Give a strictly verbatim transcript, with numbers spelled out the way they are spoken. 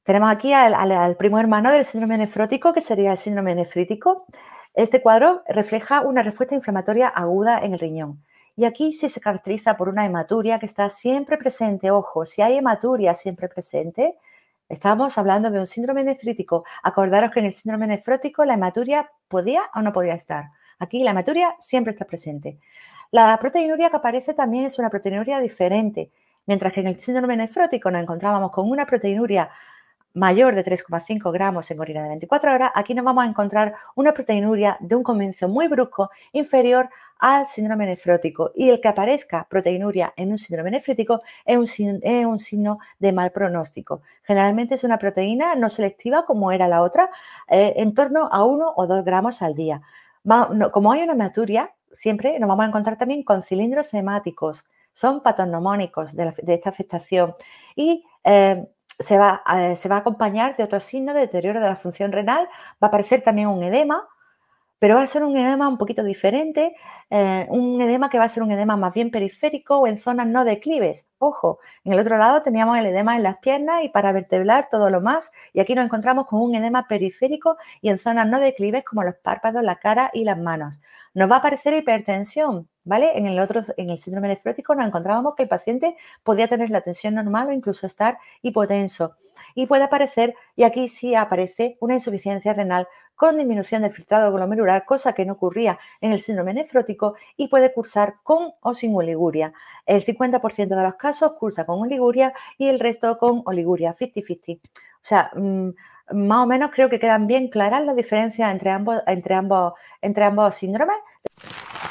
Tenemos aquí al, al, al primo hermano del síndrome nefrótico, que sería el síndrome nefrítico. Este cuadro refleja una respuesta inflamatoria aguda en el riñón. Y aquí sí se caracteriza por una hematuria que está siempre presente. Ojo, si hay hematuria siempre presente, estamos hablando de un síndrome nefrítico. Acordaros que en el síndrome nefrótico la hematuria podía o no podía estar. Aquí la hematuria siempre está presente. La proteinuria que aparece también es una proteinuria diferente. Mientras que en el síndrome nefrótico nos encontrábamos con una proteinuria mayor de tres coma cinco gramos en orina de veinticuatro horas, aquí nos vamos a encontrar una proteinuria de un comienzo muy brusco inferior al síndrome nefrótico, y el que aparezca proteinuria en un síndrome nefrítico es un, es un signo de mal pronóstico. Generalmente es una proteína no selectiva como era la otra, eh, en torno a uno o dos gramos al día. Va, no, como hay una hematuria, siempre nos vamos a encontrar también con cilindros hemáticos, son patognomónicos de, la, de esta afectación, y eh, Se va, eh, se va a acompañar de otros signos de deterioro de la función renal. Va a aparecer también un edema, pero va a ser un edema un poquito diferente, eh, un edema que va a ser un edema más bien periférico o en zonas no declives. Ojo, en el otro lado teníamos el edema en las piernas y para vertebrar todo lo más, y aquí nos encontramos con un edema periférico y en zonas no declives como los párpados, la cara y las manos. Nos va a aparecer hipertensión, ¿vale? En el otro, en el síndrome nefrótico nos encontrábamos que el paciente podía tener la tensión normal o incluso estar hipotenso. Y puede aparecer, y aquí sí aparece, una insuficiencia renal con disminución del filtrado glomerular, cosa que no ocurría en el síndrome nefrótico, y puede cursar con o sin oliguria. El cincuenta por ciento de los casos cursa con oliguria y el resto con oliguria, cincuenta cincuenta. O sea, mmm, más o menos creo que quedan bien claras las diferencias entre ambos, entre ambos, entre ambos síndromes.